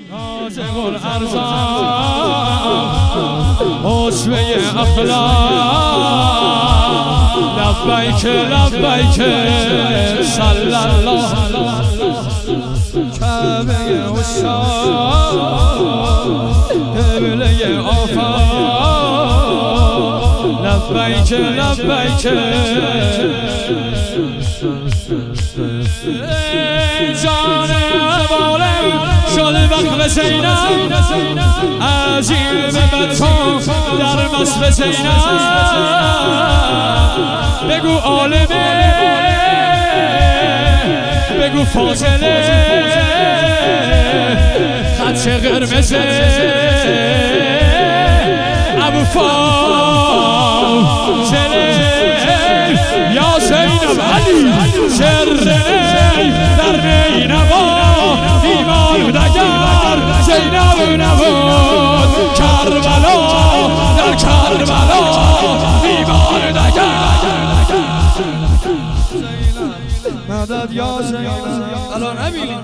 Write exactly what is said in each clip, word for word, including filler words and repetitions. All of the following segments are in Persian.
نازم الارزاق حسوه اخلاق لبیک لبیک صلی الله کعبه عشاق قبله آفاق لبیک لبیک جان بالم شده وقت زینب از این به تو در مصر زینب بگو عالمه بگو فاضله خدش قرمزه ابو فاضله یا زینب علی سرنه در نینوا ایمان دگر زینب نبود کربلا در کربلا ایمان دگر مدد یا زینب الان نبینید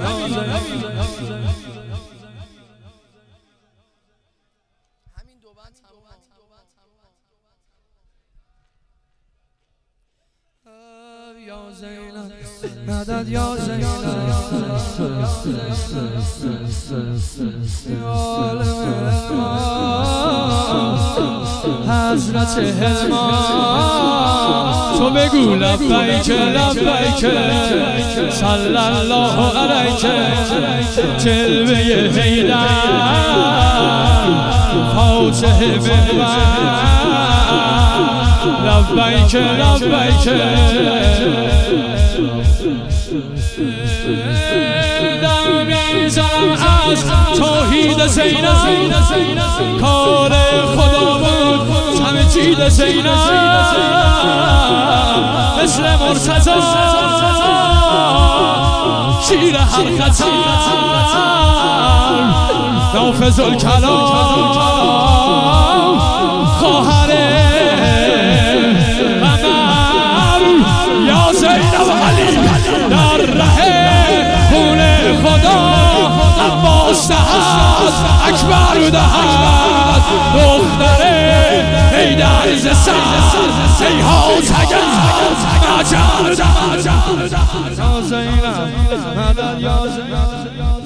یا زینب مدد یا زینب حضرت حلمان تو بگو لبیک لبیک صلی الله علیک جلوه حیدر فاتح محور لبیک لبیک دم میزنم از توحید زینب کار خدا بود تمجید زینب مثل مرتضی شیر هر خطر نافذ الکلام خواهر یا زینب علی در ره خون خدا عباس دهد اکبر دهد دختر حیدر ز سر هیهات اگر مجر دهد یا زینب مدد یا زینب